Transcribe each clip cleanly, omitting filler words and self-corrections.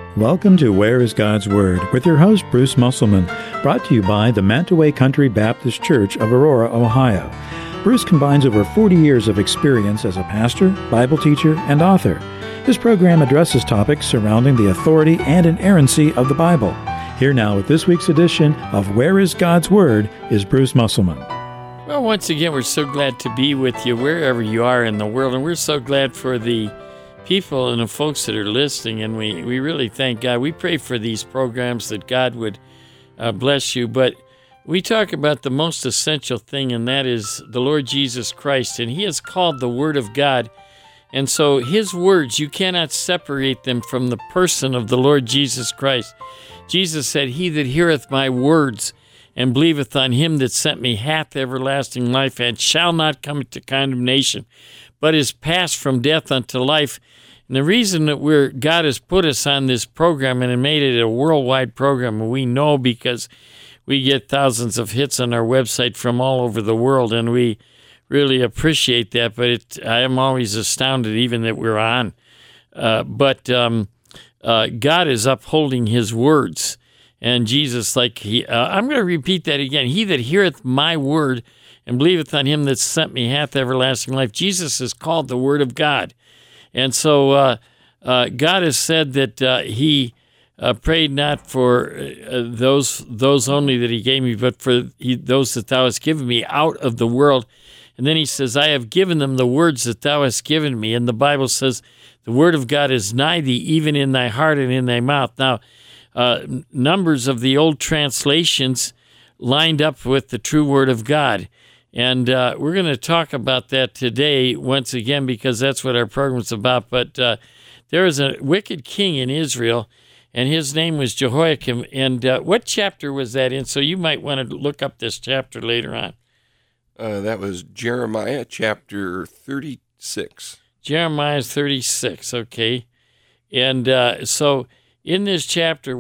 Welcome to Where is God's Word with your host, Bruce Musselman, brought to you by the Mantaway Country Baptist Church of Aurora, Ohio. Bruce combines over 40 years of experience as a pastor, Bible teacher, and author. His program addresses topics surrounding the authority and inerrancy of the Bible. Here now with this week's edition of Where is God's Word is Bruce Musselman. Well, once again, we're so glad to be with you wherever you are in the world, and we're so glad for the people and the folks that are listening, and we really thank God. We pray for these programs that God would bless you, but we talk about the most essential thing, and that is the Lord Jesus Christ, and He is called the Word of God, and so His words, you cannot separate them from the person of the Lord Jesus Christ. Jesus said, "He that heareth my words and believeth on Him that sent me hath everlasting life, and shall not come to condemnation, but is passed from death unto life." And the reason that God has put us on this program and made it a worldwide program, we know because we get thousands of hits on our website from all over the world, and we really appreciate that. But I am always astounded even that we're on. But God is upholding His words. And Jesus, I'm going to repeat that again. "He that heareth my word and believeth on Him that sent me hath everlasting life." Jesus is called the Word of God. And so God has said that He prayed not for those only that He gave me, but for those that Thou hast given me out of the world. And then He says, "I have given them the words that Thou hast given me." And the Bible says, "The Word of God is nigh thee, even in thy heart and in thy mouth." Now, numbers of the old translations lined up with the true Word of God. And we're going to talk about that today once again because that's what our program's about. But there was a wicked king in Israel, and his name was Jehoiakim. And what chapter was that in? So you might want to look up this chapter later on. That was Jeremiah chapter 36. Jeremiah 36, okay. And so in this chapter,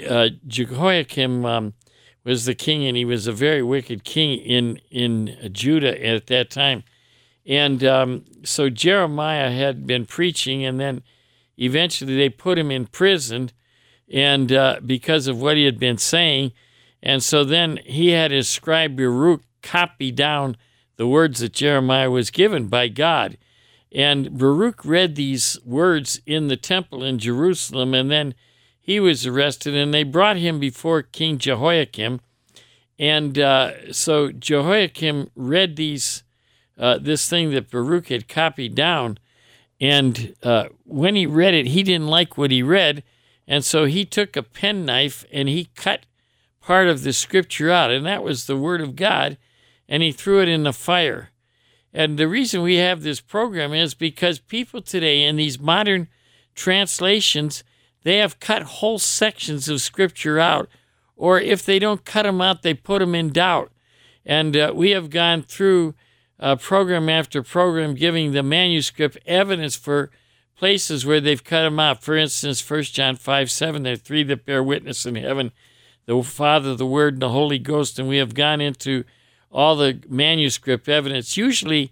Jehoiakim was the king, and he was a very wicked king in Judah at that time. And so Jeremiah had been preaching, and then eventually they put him in prison and because of what he had been saying. And so then he had his scribe Baruch copy down the words that Jeremiah was given by God. And Baruch read these words in the temple in Jerusalem, and then he was arrested, and they brought him before King Jehoiakim. And so Jehoiakim read this thing that Baruch had copied down, and when he read it, he didn't like what he read, and so he took a penknife and he cut part of the scripture out, and that was the Word of God, and he threw it in the fire. And the reason we have this program is because people today in these modern translations, they have cut whole sections of Scripture out, or if they don't cut them out, they put them in doubt. And we have gone through program after program giving the manuscript evidence for places where they've cut them out. For instance, 1 John 5:7, there are three that bear witness in heaven, the Father, the Word, and the Holy Ghost. And we have gone into all the manuscript evidence. Usually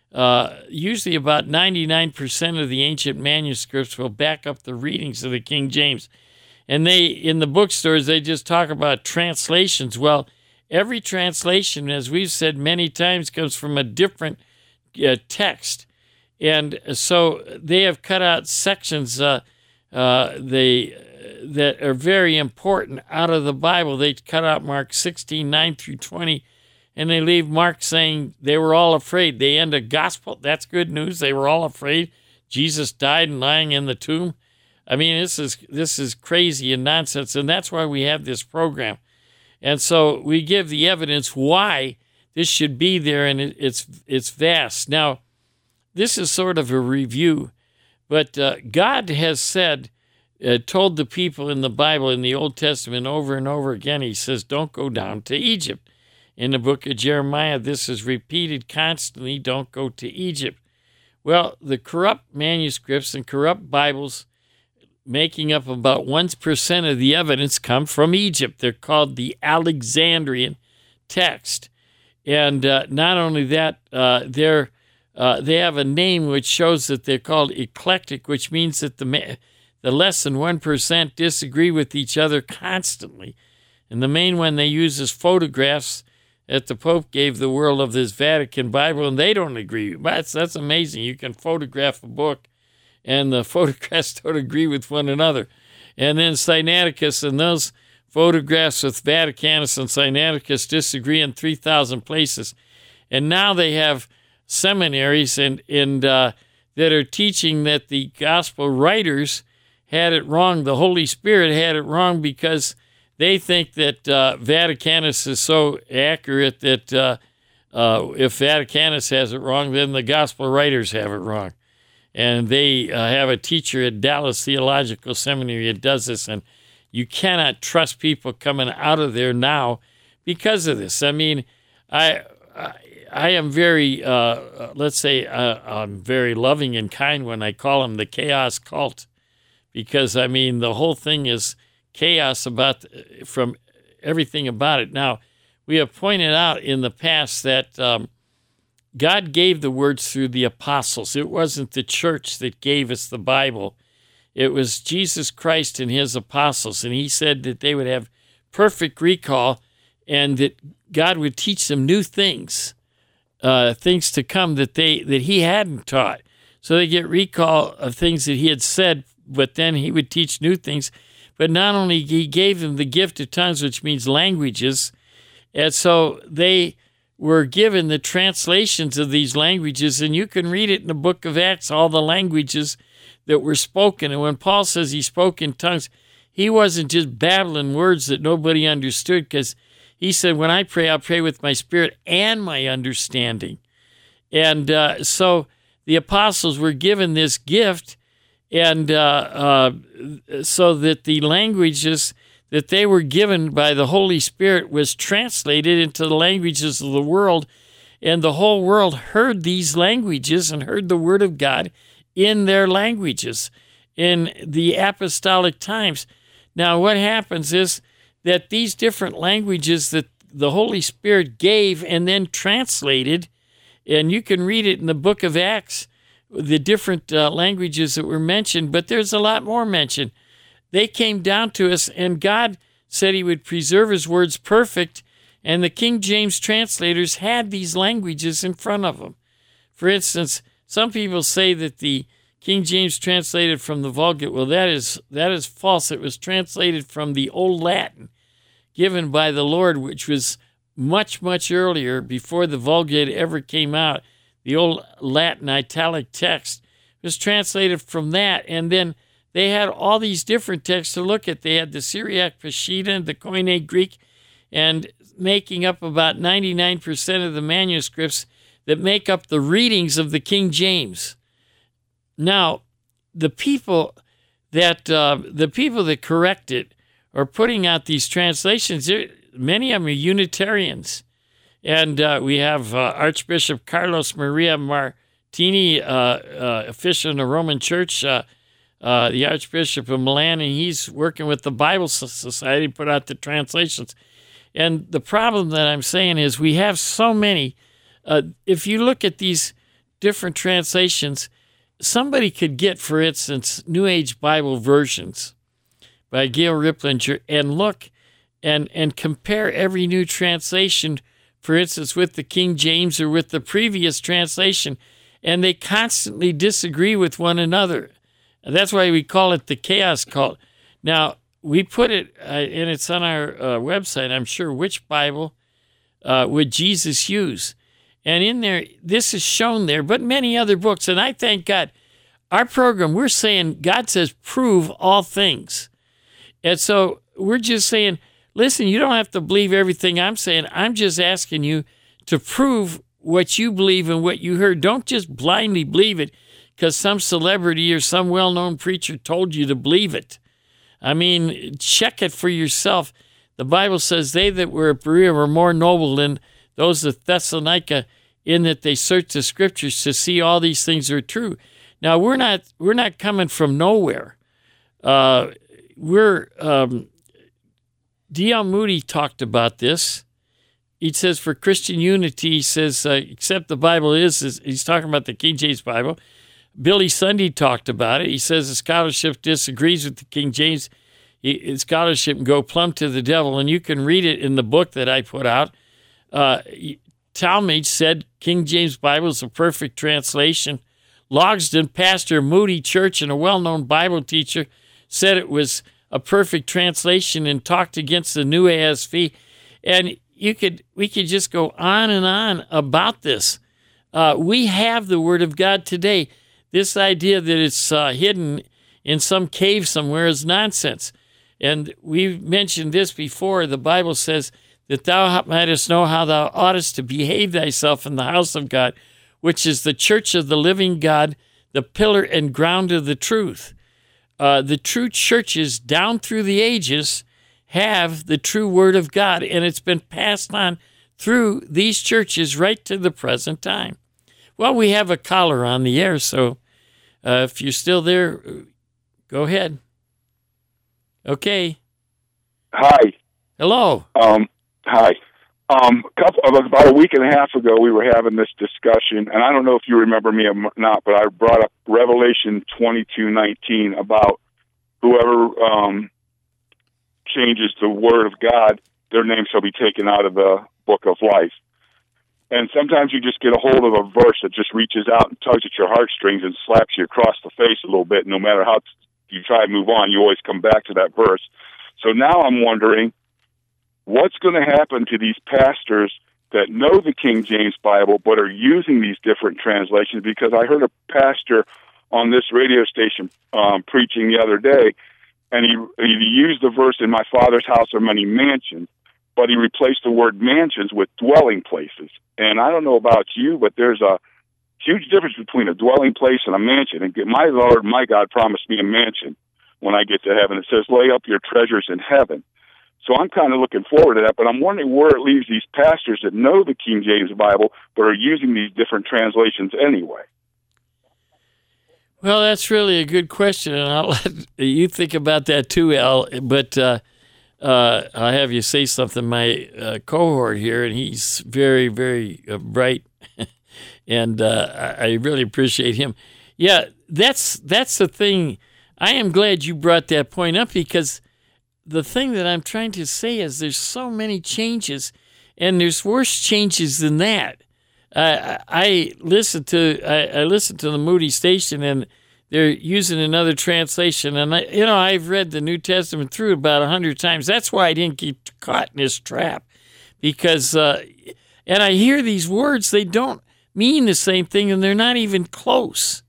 about 99% of the ancient manuscripts will back up the readings of the King James. And in the bookstores, they just talk about translations. Well, every translation, as we've said many times, comes from a different text. And so they have cut out sections that are very important out of the Bible. They cut out Mark 16:9 through 20, and they leave Mark saying they were all afraid. They end a gospel. That's good news. They were all afraid. Jesus died and lying in the tomb. I mean, this is crazy and nonsense, and that's why we have this program. And so we give the evidence why this should be there, and it's vast. Now, this is sort of a review, but God has said, told the people in the Bible, in the Old Testament, over and over again, He says, don't go down to Egypt. In the book of Jeremiah, this is repeated constantly, don't go to Egypt. Well, the corrupt manuscripts and corrupt Bibles making up about 1% of the evidence come from Egypt. They're called the Alexandrian text. And not only that, they have a name which shows that they're called eclectic, which means that the less than 1% disagree with each other constantly. And the main one they use is photographs that the Pope gave the world of this Vatican Bible, and they don't agree. That's amazing. You can photograph a book, and the photographs don't agree with one another. And then Sinaiticus and those photographs with Vaticanus and Sinaiticus disagree in 3,000 places. And now they have seminaries and that are teaching that the gospel writers had it wrong. The Holy Spirit had it wrong because they think that Vaticanus is so accurate that if Vaticanus has it wrong, then the gospel writers have it wrong. And they have a teacher at Dallas Theological Seminary that does this, and you cannot trust people coming out of there now because of this. I mean, I am very, let's say, I'm very loving and kind when I call them the chaos cult, because, I mean, the whole thing is chaos from everything about it. Now, we have pointed out in the past that God gave the words through the apostles. It wasn't the church that gave us the Bible. It was Jesus Christ and his apostles, and he said that they would have perfect recall and that God would teach them new things, things to come that he hadn't taught. So they get recall of things that he had said, but then he would teach new things. But not only he gave them the gift of tongues, which means languages, and so they were given the translations of these languages, and you can read it in the book of Acts, all the languages that were spoken. And when Paul says he spoke in tongues, he wasn't just babbling words that nobody understood, because he said, when I pray, I'll pray with my spirit and my understanding. And so the apostles were given this gift, and so that the languages that they were given by the Holy Spirit was translated into the languages of the world, and the whole world heard these languages and heard the Word of God in their languages in the apostolic times. Now, what happens is that these different languages that the Holy Spirit gave and then translated, and you can read it in the book of Acts, the different languages that were mentioned, but there's a lot more mentioned. They came down to us, and God said he would preserve his words perfect, and the King James translators had these languages in front of them. For instance, some people say that the King James translated from the Vulgate. Well, that is false. It was translated from the Old Latin, given by the Lord, which was much, much earlier, before the Vulgate ever came out. The Old Latin italic text was translated from that, and then they had all these different texts to look at. They had the Syriac Peshitta and the Koine Greek, and making up about 99% of the manuscripts that make up the readings of the King James. Now, the people that correct it are putting out these translations. Many of them are Unitarians. And we have Archbishop Carlos Maria Martini, official in the Roman Church, the Archbishop of Milan, and he's working with the Bible Society to put out the translations. And the problem that I'm saying is we have so many. If you look at these different translations, somebody could get, for instance, New Age Bible versions by Gail Riplinger and look and compare every new translation, for instance, with the King James or with the previous translation, and they constantly disagree with one another. That's why we call it the chaos cult. Now, we put it, and it's on our website, I'm sure, which Bible would Jesus use? And in there, this is shown there, but many other books. And I thank God. Our program, we're saying, God says, prove all things. And so we're just saying, listen, you don't have to believe everything I'm saying. I'm just asking you to prove what you believe and what you heard. Don't just blindly believe it because some celebrity or some well-known preacher told you to believe it. I mean, check it for yourself. The Bible says they that were at Berea were more noble than those of Thessalonica, in that they searched the Scriptures to see all these things are true. Now, we're not coming from nowhere. D.L. Moody talked about this. He says for Christian unity, he says, except the Bible is he's talking about the King James Bible, Billy Sunday talked about it. He says the scholarship disagrees with the King James scholarship and go plumb to the devil. And you can read it in the book that I put out. Talmage said King James Bible is a perfect translation. Logsdon, pastor of Moody Church and a well-known Bible teacher, said it was a perfect translation and talked against the new ASV. And we could just go on and on about this. We have the Word of God today. This idea that it's hidden in some cave somewhere is nonsense. And we've mentioned this before. The Bible says that thou mightest know how thou oughtest to behave thyself in the house of God, which is the church of the living God, the pillar and ground of the truth. The true churches down through the ages have the true Word of God, and it's been passed on through these churches right to the present time. Well, we have a caller on the air, so if you're still there, go ahead. Okay. Hi. Hello. Hi. About a week and a half ago, we were having this discussion, and I don't know if you remember me or not, but I brought up Revelation 22:19 about whoever changes the Word of God, their name shall be taken out of the book of life. And sometimes you just get a hold of a verse that just reaches out and tugs at your heartstrings and slaps you across the face a little bit. No matter how you try to move on, you always come back to that verse. So now I'm wondering, what's going to happen to these pastors that know the King James Bible but are using these different translations? Because I heard a pastor on this radio station preaching the other day, and he used the verse, "In my Father's house are many mansions," but he replaced the word mansions with dwelling places. And I don't know about you, but there's a huge difference between a dwelling place and a mansion. And my Lord, my God promised me a mansion when I get to heaven. It says, lay up your treasures in heaven. So I'm kind of looking forward to that, but I'm wondering where it leaves these pastors that know the King James Bible but are using these different translations anyway. Well, that's really a good question, and I'll let you think about that too, Al. But I'll have you say something. My cohort here, and he's very, very bright, and I really appreciate him. Yeah, that's the thing. I am glad you brought that point up, because the thing that I'm trying to say is there's so many changes, and there's worse changes than that. I listened to the Moody station, and they're using another translation. And I've read the New Testament through about 100 times. That's why I didn't get caught in this trap, because and I hear these words, they don't mean the same thing, and they're not even close.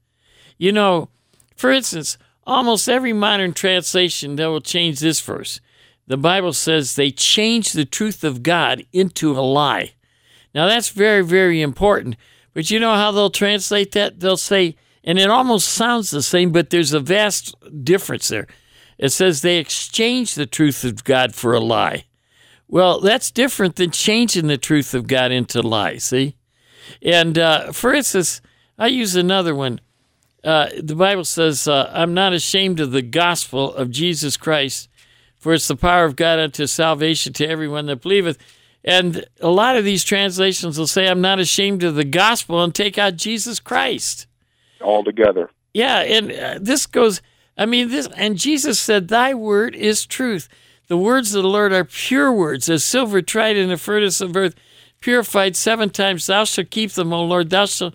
For instance, almost every modern translation that will change this verse. The Bible says they change the truth of God into a lie. Now, that's very, very important. But you know how they'll translate that? They'll say, and it almost sounds the same, but there's a vast difference there. It says they exchange the truth of God for a lie. Well, that's different than changing the truth of God into lie, see? And for instance, I use another one. The Bible says, I'm not ashamed of the gospel of Jesus Christ, for it's the power of God unto salvation to everyone that believeth. And a lot of these translations will say, I'm not ashamed of the gospel, and take out Jesus Christ. Altogether. Yeah, and this goes, and Jesus said, thy word is truth. The words of the Lord are pure words, as silver tried in the furnace of earth, purified 7 times. Thou shalt keep them, O Lord. Thou shalt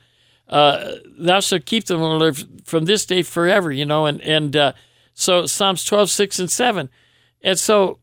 keep them, O Lord, from this day forever, so Psalms 12, 6, and 7. And so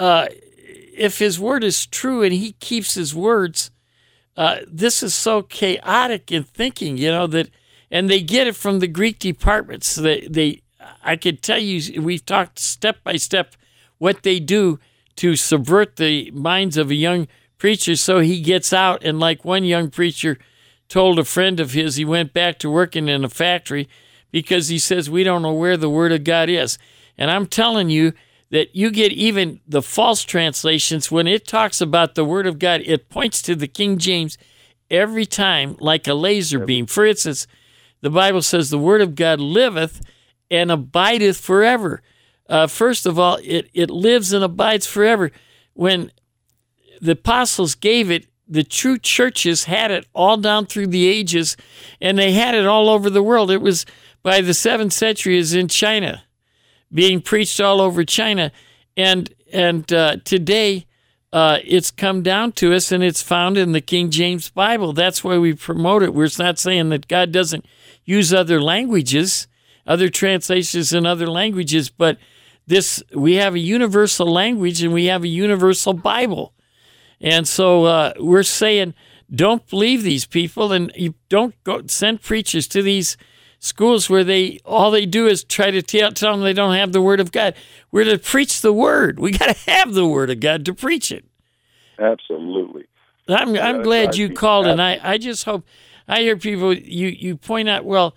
if his word is true and he keeps his words, this is so chaotic in thinking, that, and they get it from the Greek departments. I could tell you, we've talked step by step what they do to subvert the minds of a young preacher so he gets out. And like one young preacher told a friend of his, he went back to working in a factory because he says, we don't know where the Word of God is. And I'm telling you that you get even the false translations, when it talks about the Word of God, it points to the King James every time like a laser beam. For instance, the Bible says the Word of God liveth and abideth forever. First of all, it lives and abides forever. When the apostles gave it, the true churches had it all down through the ages, and they had it all over the world. It was by the 7th century is in China, being preached all over China. And today it's come down to us, and it's found in the King James Bible. That's why we promote it. We're not saying that God doesn't use other languages, other translations in other languages, but we have a universal language and we have a universal Bible. And so we're saying, don't believe these people, and you don't go send preachers to these schools where all they do is try to tell them they don't have the Word of God. We're to preach the Word. We got to have the Word of God to preach it. Absolutely. I'm glad you called, and I just hope I hear people. You point out, well,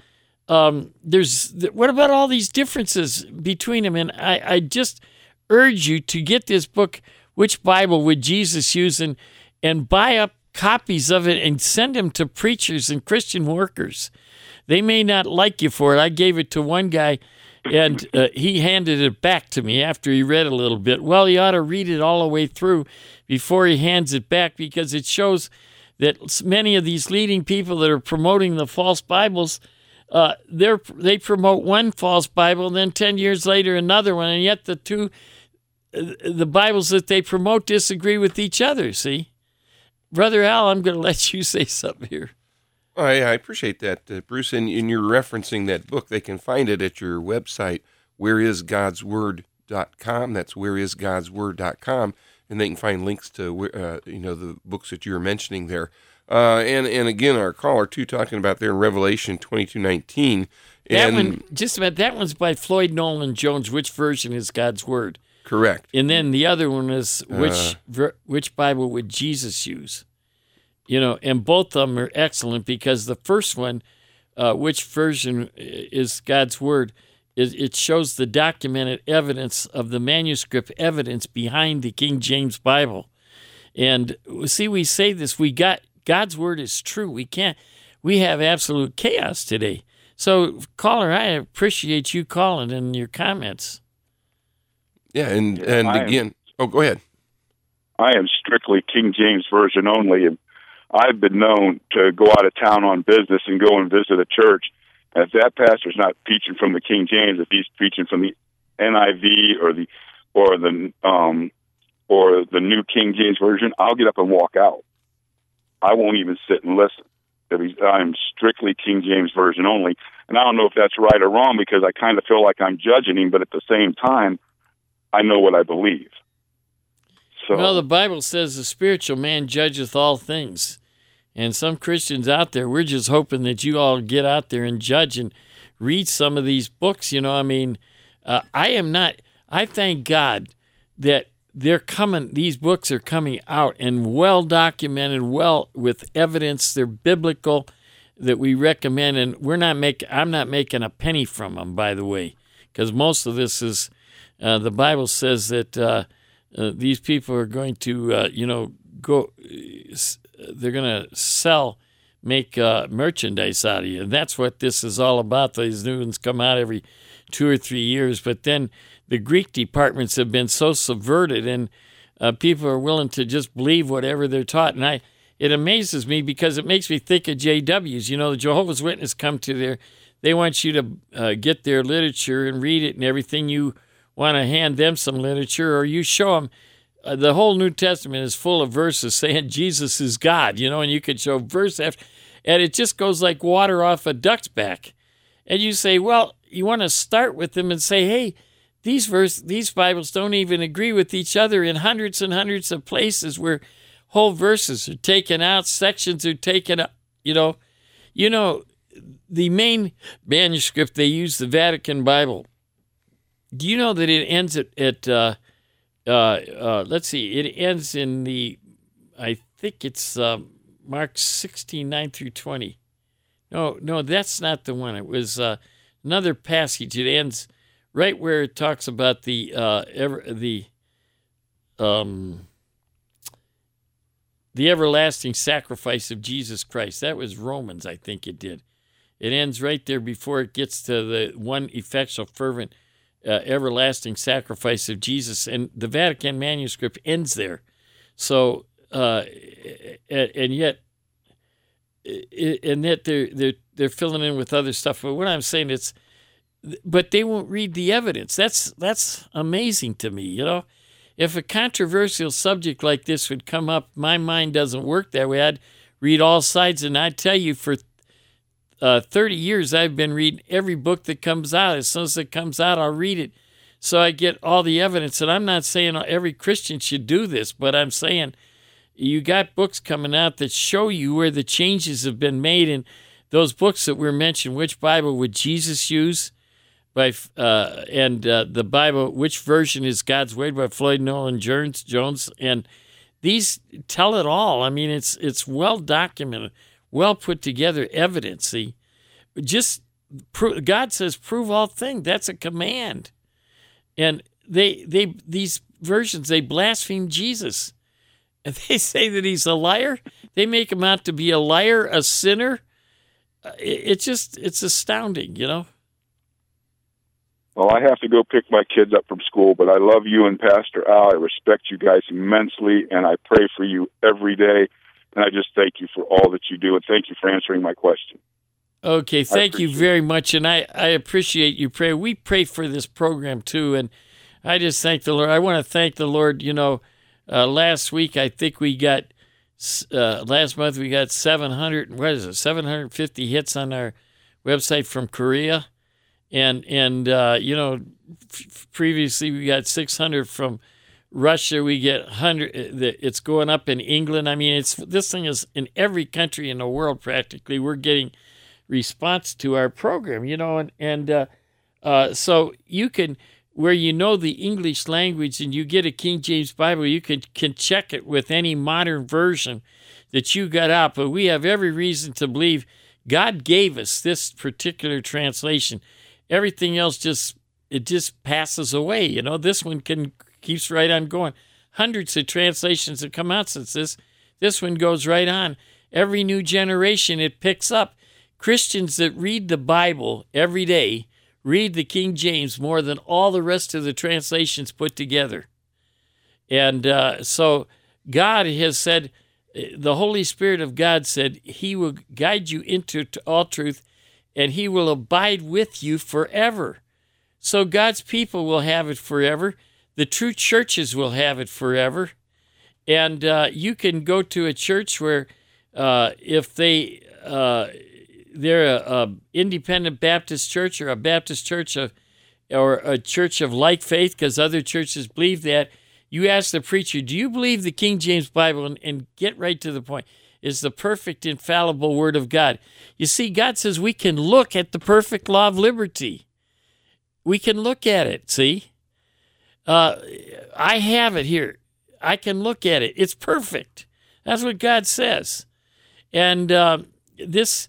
what about all these differences between them? And I just urge you to get this book. Which Bible would Jesus use, and buy up copies of it and send them to preachers and Christian workers. They may not like you for it. I gave it to one guy, and he handed it back to me after he read a little bit. Well, he ought to read it all the way through before he hands it back, because it shows that many of these leading people that are promoting the false Bibles, they promote one false Bible, and then 10 years later another one, and yet the Bibles that they promote disagree with each other, see? Brother Al, I'm going to let you say something here. I appreciate that, Bruce. And you're referencing that book. They can find it at your website, whereisgodsword.com. That's whereisgodsword.com. And they can find links to the books that you were mentioning there. And again, our caller, too, talking about there in Revelation 22:19. That one's by Floyd Nolan Jones. Which version is God's Word? Correct. And then the other one is which Bible would Jesus use? And both of them are excellent, because the first one, which version is God's Word, it shows the documented evidence of the manuscript evidence behind the King James Bible. And see, we say this, God's Word is true. We have absolute chaos today. So, caller, I appreciate you calling and your comments. Yeah, and again, go ahead. I am strictly King James Version only, and I've been known to go out of town on business and go and visit a church. And if that pastor's not preaching from the King James, if he's preaching from the NIV or the New King James Version, I'll get up and walk out. I won't even sit and listen. I'm strictly King James Version only, and I don't know if that's right or wrong, because I kind of feel like I'm judging him, but at the same time, I know what I believe. So, well, the Bible says the spiritual man judgeth all things. And some Christians out there, we're just hoping that you all get out there and judge and read some of these books. I thank God that these books are coming out and well documented, well with evidence. They're biblical, that we recommend. And I'm not making a penny from them, by the way, because most of this is, the Bible says that these people are going to, they're going to make merchandise out of you. And that's what this is all about. These new ones come out every 2 or 3 years. But then the Greek departments have been so subverted, and people are willing to just believe whatever they're taught. And it amazes me, because it makes me think of JWs. The Jehovah's Witnesses come to they want you to get their literature and read it and everything. You want to hand them some literature, or you show them the whole New Testament is full of verses saying Jesus is God, and you could show verse after, and it just goes like water off a duck's back. And you say, well, you want to start with them and say, hey, these Bibles don't even agree with each other in hundreds and hundreds of places where whole verses are taken out, sections are taken out. The main manuscript they use, the Vatican Bible. Do you know that it ends at let's see, it ends in I think it's Mark 16:9-20. No, that's not the one. It was another passage. It ends right where it talks about the everlasting sacrifice of Jesus Christ. That was Romans, I think it did. It ends right there before it gets to the one effectual, fervent, everlasting sacrifice of Jesus. And the Vatican manuscript ends there. So and yet they're filling in with other stuff. But what I'm saying but they won't read the evidence. That's amazing to me. If a controversial subject like this would come up, my mind doesn't work that way. I'd read all sides, and I'd tell you for 30 years I've been reading every book that comes out. As soon as it comes out, I'll read it. So I get all the evidence. And I'm not saying every Christian should do this, but I'm saying you got books coming out that show you where the changes have been made. And those books that were mentioned, which Bible would Jesus use? The Bible, which version is God's Word by Floyd Nolan Jones, and these tell it all. I mean, it's well documented, well put together evidence. See, God says, "Prove all things." That's a command, and these versions they blaspheme Jesus, and they say that he's a liar. They make him out to be a liar, a sinner. It's astounding, Well, I have to go pick my kids up from school, but I love you and Pastor Al. I respect you guys immensely, and I pray for you every day. And I just thank you for all that you do, and thank you for answering my question. Okay, thank you very much, and I appreciate you praying. We pray for this program, too, and I just thank the Lord. I want to thank the Lord. Last week, I think we got, last month we got 750 hits on our website from Korea. And previously we got 600 from Russia. We get 100. It's going up in England. I mean, this thing is in every country in the world practically. We're getting response to our program, so you can, where the English language and you get a King James Bible, you can check it with any modern version that you got out. But we have every reason to believe God gave us this particular translation. Everything else just passes away. This one keeps right on going. Hundreds of translations have come out since this. This one goes right on. Every new generation, it picks up. Christians that read the Bible every day read the King James more than all the rest of the translations put together. And so God has said, the Holy Spirit of God said, he will guide you into all truth, and he will abide with you forever. So God's people will have it forever. The true churches will have it forever. And you can go to a church where if they're a independent Baptist church or a Baptist church or a church of like faith, because other churches believe that, you ask the preacher, do you believe the King James Bible? And get right to the point. Is the perfect, infallible Word of God. You see, God says we can look at the perfect law of liberty. We can look at it, see? I have it here. I can look at it. It's perfect. That's what God says. And these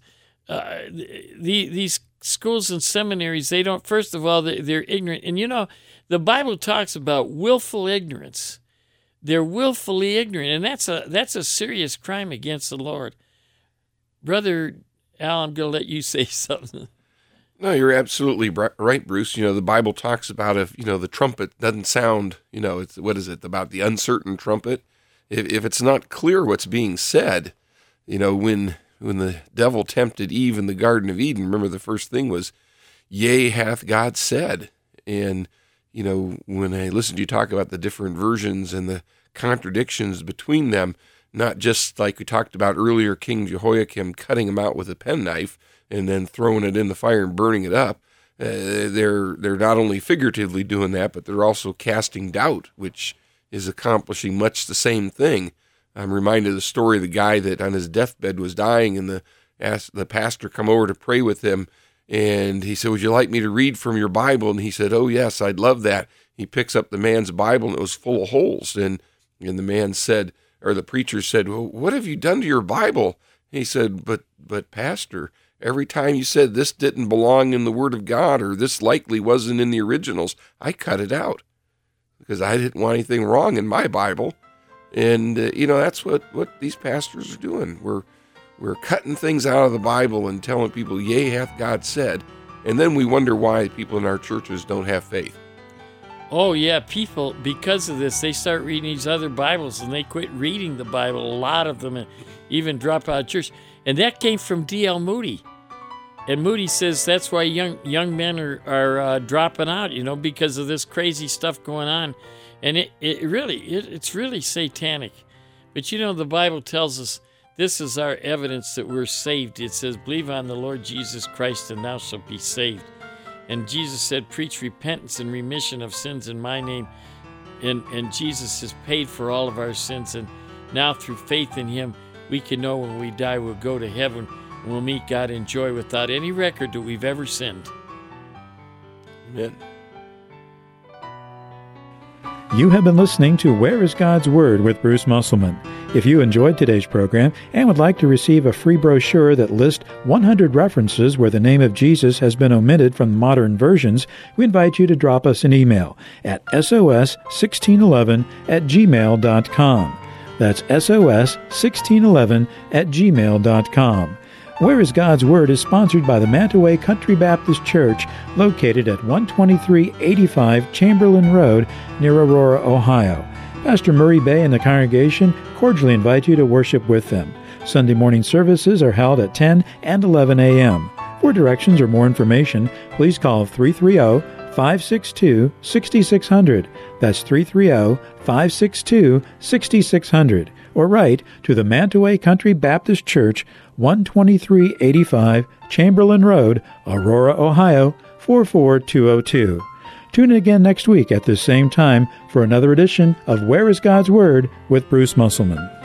schools and seminaries, they don't, first of all, they're ignorant. And the Bible talks about willful ignorance. They're willfully ignorant, and that's a serious crime against the Lord. Brother Al, I'm going to let you say something. No, you're absolutely right, Bruce. The Bible talks about if, the trumpet doesn't sound, it's, what is it, about the uncertain trumpet? If it's not clear what's being said, when the devil tempted Eve in the Garden of Eden, remember the first thing was, yea, hath God said. And when I listen to you talk about the different versions and the contradictions between them, not just like we talked about earlier, King Jehoiakim cutting him out with a penknife and then throwing it in the fire and burning it up. They're not only figuratively doing that, but they're also casting doubt, which is accomplishing much the same thing. I'm reminded of the story of the guy that on his deathbed was dying, and asked the pastor come over to pray with him. And he said, would you like me to read from your Bible? And he said, oh, yes, I'd love that. He picks up the man's Bible, and it was full of holes. And the man said, or the preacher said, well, what have you done to your Bible? And he said, but pastor, every time you said this didn't belong in the Word of God, or this likely wasn't in the originals, I cut it out because I didn't want anything wrong in my Bible. And, that's what these pastors are doing. We're cutting things out of the Bible and telling people, yea, hath God said. And then we wonder why people in our churches don't have faith. Oh, yeah, people, because of this, they start reading these other Bibles, and they quit reading the Bible, a lot of them, and even drop out of church. And that came from D.L. Moody. And Moody says that's why young men are dropping out, because of this crazy stuff going on. And it's really satanic. But the Bible tells us this is our evidence that we're saved. It says, believe on the Lord Jesus Christ and thou shalt be saved. And Jesus said, preach repentance and remission of sins in my name. And Jesus has paid for all of our sins. And now through faith in him, we can know when we die we'll go to heaven and we'll meet God in joy without any record that we've ever sinned. Amen. You have been listening to Where is God's Word with Bruce Musselman. If you enjoyed today's program and would like to receive a free brochure that lists 100 references where the name of Jesus has been omitted from modern versions, we invite you to drop us an email at sos1611@gmail.com. That's sos1611@gmail.com. Where is God's Word is sponsored by the Mantaway Country Baptist Church, located at 12385 Chamberlain Road near Aurora, Ohio. Pastor Murray Bay and the congregation cordially invite you to worship with them. Sunday morning services are held at 10 and 11 a.m. For directions or more information, please call 330-562-6600. That's 330-562-6600. Or write to the Mantaway Country Baptist Church, 12385 Chamberlain Road, Aurora, Ohio, 44202. Tune in again next week at this same time for another edition of Where is God's Word with Bruce Musselman.